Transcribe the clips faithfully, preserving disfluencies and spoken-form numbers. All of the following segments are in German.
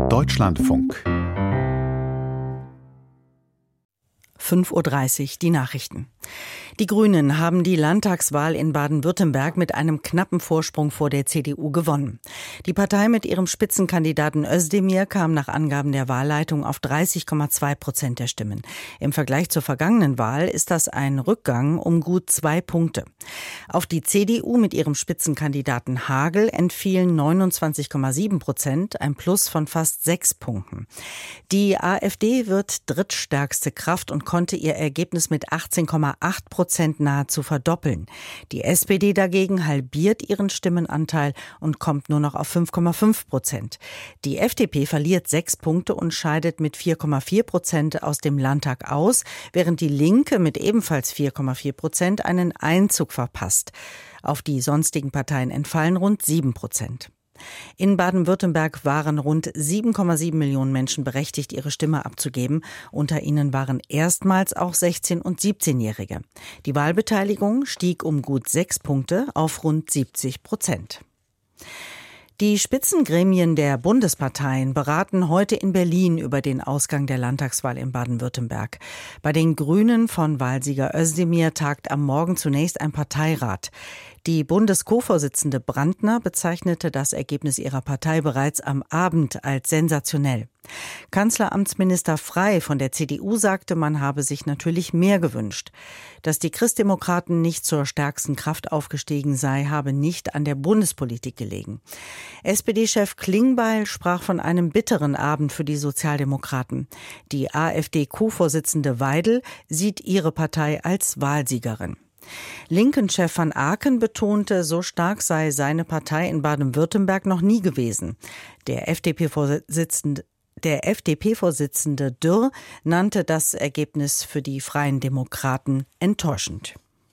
Deutschlandfunk. fünf Uhr dreißig, die Nachrichten. Die Grünen haben die Landtagswahl in Baden-Württemberg mit einem knappen Vorsprung vor der C D U gewonnen. Die Partei mit ihrem Spitzenkandidaten Özdemir kam nach Angaben der Wahlleitung auf dreißig Komma zwei Prozent der Stimmen. Im Vergleich zur vergangenen Wahl ist das ein Rückgang um gut zwei Punkte. Auf die C D U mit ihrem Spitzenkandidaten Hagel entfielen neunundzwanzig Komma sieben Prozent, ein Plus von fast sechs Punkten. Die AfD wird drittstärkste Kraft und konnte ihr Ergebnis mit achtzehn Komma acht Prozent nahezu verdoppeln. Die S P D dagegen halbiert ihren Stimmenanteil und kommt nur noch auf fünf Komma fünf Prozent. Die F D P verliert sechs Punkte und scheidet mit vier Komma vier Prozent aus dem Landtag aus, während die Linke mit ebenfalls vier Komma vier Prozent einen Einzug verpasst. Auf die sonstigen Parteien entfallen rund sieben Prozent. In Baden-Württemberg waren rund sieben Komma sieben Millionen Menschen berechtigt, ihre Stimme abzugeben. Unter ihnen waren erstmals auch sechzehn- und siebzehnjährige. Die Wahlbeteiligung stieg um gut sechs Punkte auf rund siebzig Prozent. Die Spitzengremien der Bundesparteien beraten heute in Berlin über den Ausgang der Landtagswahl in Baden-Württemberg. Bei den Grünen von Wahlsieger Özdemir tagt am Morgen zunächst ein Parteirat. Die Bundes-Co-Vorsitzende Brandner bezeichnete das Ergebnis ihrer Partei bereits am Abend als sensationell. Kanzleramtsminister Frey von der C D U sagte, man habe sich natürlich mehr gewünscht. Dass die Christdemokraten nicht zur stärksten Kraft aufgestiegen sei, habe nicht an der Bundespolitik gelegen. S P D-Chef Klingbeil sprach von einem bitteren Abend für die Sozialdemokraten. Die AfD-Co-Vorsitzende Weidel sieht ihre Partei als Wahlsiegerin. Linken-Chef van Aken betonte, so stark sei seine Partei in Baden-Württemberg noch nie gewesen. Der F D P-Vorsitzende Der F D P-Vorsitzende Dürr nannte das Ergebnis für die Freien Demokraten enttäuschend.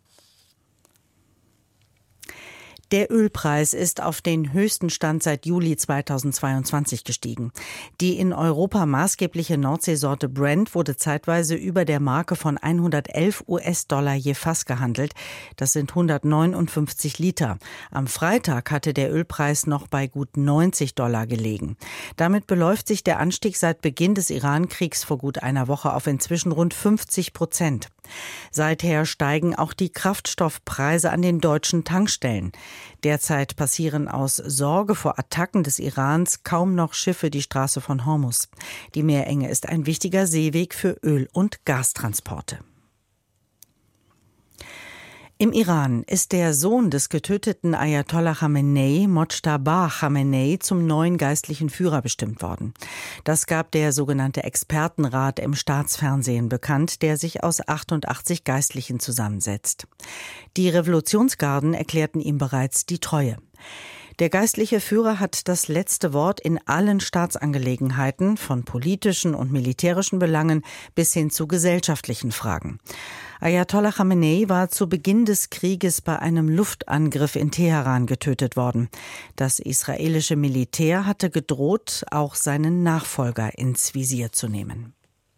Der Ölpreis ist auf den höchsten Stand seit Juli zweitausendzweiundzwanzig gestiegen. Die in Europa maßgebliche Nordseesorte Brent wurde zeitweise über der Marke von hundertelf US-Dollar je Fass gehandelt. Das sind hundertneunundfünfzig Liter. Am Freitag hatte der Ölpreis noch bei gut neunzig Dollar gelegen. Damit beläuft sich der Anstieg seit Beginn des Iran-Kriegs vor gut einer Woche auf inzwischen rund fünfzig Prozent. Seither steigen auch die Kraftstoffpreise an den deutschen Tankstellen. Derzeit passieren aus Sorge vor Attacken des Irans kaum noch Schiffe die Straße von Hormuz. Die Meerenge ist ein wichtiger Seeweg für Öl- und Gastransporte. Im Iran ist der Sohn des getöteten Ayatollah Khamenei, Mojtaba Khamenei, zum neuen geistlichen Führer bestimmt worden. Das gab der sogenannte Expertenrat im Staatsfernsehen bekannt, der sich aus achtundachtzig Geistlichen zusammensetzt. Die Revolutionsgarden erklärten ihm bereits die Treue. Der geistliche Führer hat das letzte Wort in allen Staatsangelegenheiten, von politischen und militärischen Belangen bis hin zu gesellschaftlichen Fragen. Ayatollah Khamenei war zu Beginn des Krieges bei einem Luftangriff in Teheran getötet worden. Das israelische Militär hatte gedroht, auch seinen Nachfolger ins Visier zu nehmen.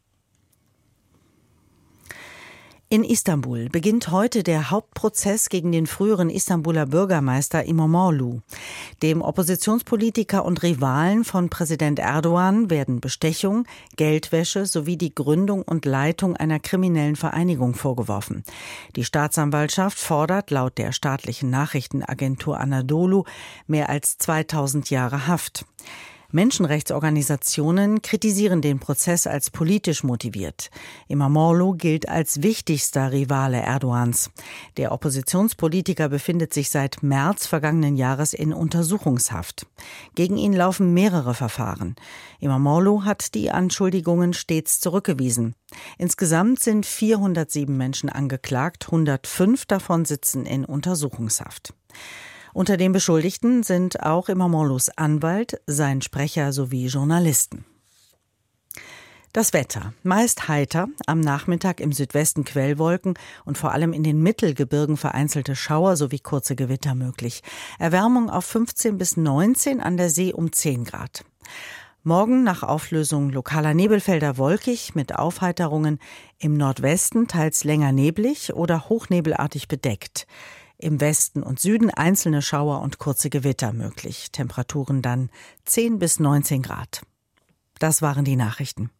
In Istanbul beginnt heute der Hauptprozess gegen den früheren Istanbuler Bürgermeister İmamoğlu. Dem Oppositionspolitiker und Rivalen von Präsident Erdogan werden Bestechung, Geldwäsche sowie die Gründung und Leitung einer kriminellen Vereinigung vorgeworfen. Die Staatsanwaltschaft fordert laut der staatlichen Nachrichtenagentur Anadolu mehr als zweitausend Jahre Haft. Menschenrechtsorganisationen kritisieren den Prozess als politisch motiviert. İmamoğlu gilt als wichtigster Rivale Erdogans. Der Oppositionspolitiker befindet sich seit März vergangenen Jahres in Untersuchungshaft. Gegen ihn laufen mehrere Verfahren. İmamoğlu hat die Anschuldigungen stets zurückgewiesen. Insgesamt sind vierhundertsieben Menschen angeklagt, hundertfünf davon sitzen in Untersuchungshaft. Unter den Beschuldigten sind auch İmamoğlu's Anwalt, sein Sprecher sowie Journalisten. Das Wetter. Meist heiter, am Nachmittag im Südwesten Quellwolken und vor allem in den Mittelgebirgen vereinzelte Schauer sowie kurze Gewitter möglich. Erwärmung auf fünfzehn bis neunzehn, an der See um zehn Grad. Morgen nach Auflösung lokaler Nebelfelder wolkig mit Aufheiterungen, im Nordwesten teils länger neblig oder hochnebelartig bedeckt. Im Westen und Süden einzelne Schauer und kurze Gewitter möglich. Temperaturen dann zehn bis neunzehn Grad. Das waren die Nachrichten.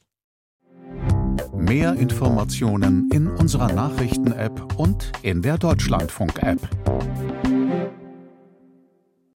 Mehr Informationen in unserer Nachrichten-App und in der Deutschlandfunk-App.